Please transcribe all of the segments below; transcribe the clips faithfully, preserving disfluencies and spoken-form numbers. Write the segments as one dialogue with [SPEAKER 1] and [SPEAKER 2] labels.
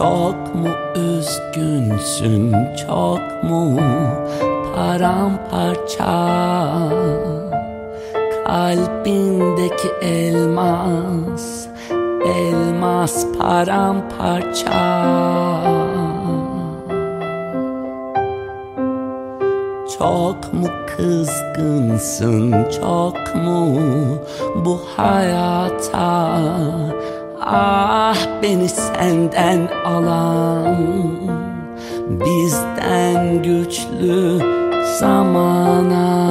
[SPEAKER 1] Çok mu üzgünsün, çok mu paramparça? Kalbindeki elmas, elmas paramparça. Çok mu kızgınsın, çok mu bu hayata? Ah, beni senden alan, bizden güçlü zamana.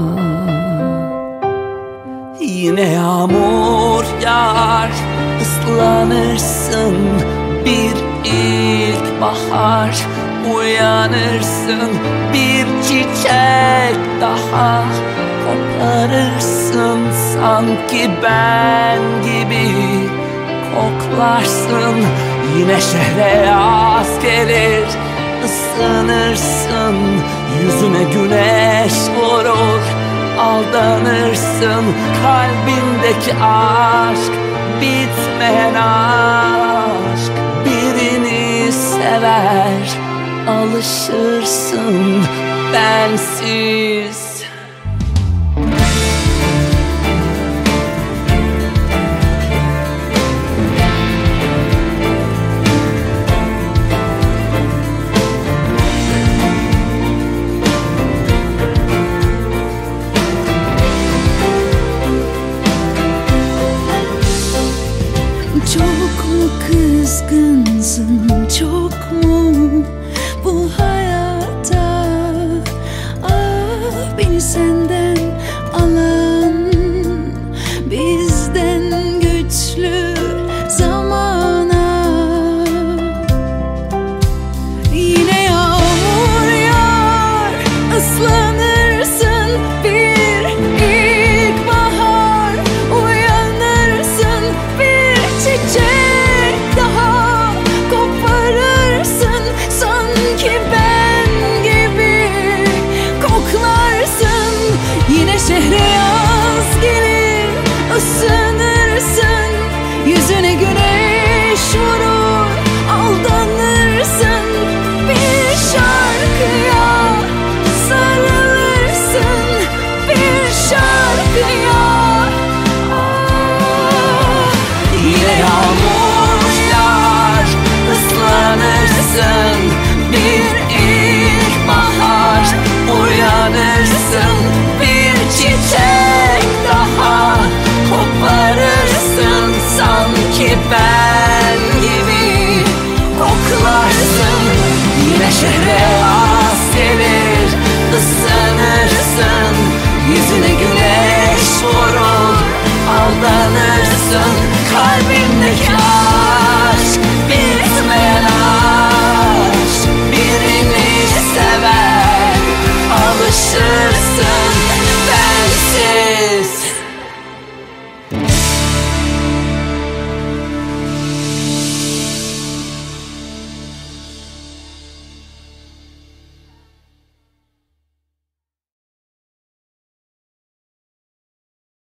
[SPEAKER 1] Yine yağmur yağar, ıslanırsın, bir ilkbahar. Uyanırsın, bir çiçek daha koparırsın, sanki ben gibi koklarsın. Yine şehre yaz gelir, ısınırsın, yüzüne güneş vurur, aldanırsın. Kalbindeki aşk, bitmeyen aşk. Birini sever, alışırsın bensiz.
[SPEAKER 2] Çok mu kızgınsın, çok mu